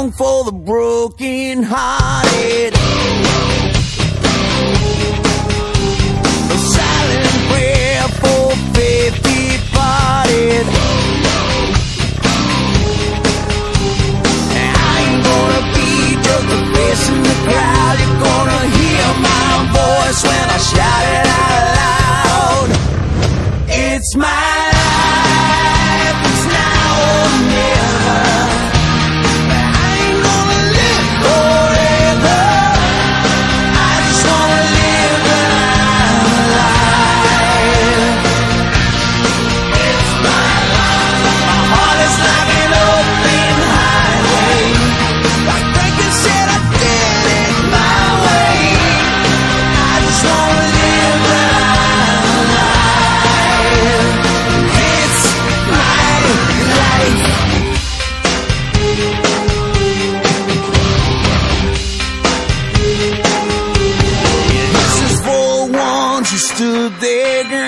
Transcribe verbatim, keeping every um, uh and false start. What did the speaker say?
song for the broken hearted, a silent prayer for faith departed. I ain't gonna be just a face in the crowd. You're gonna hear my voice when I shout it out loud. It's my life, it's now or never. I ain't gonna live forever. I just wanna live when I'm alive. It's my life. My heart is like an open highway. Like Franklin said, I did it my way. I just wanna live when I'm alive. It's my life. This is for the ones who stood their ground.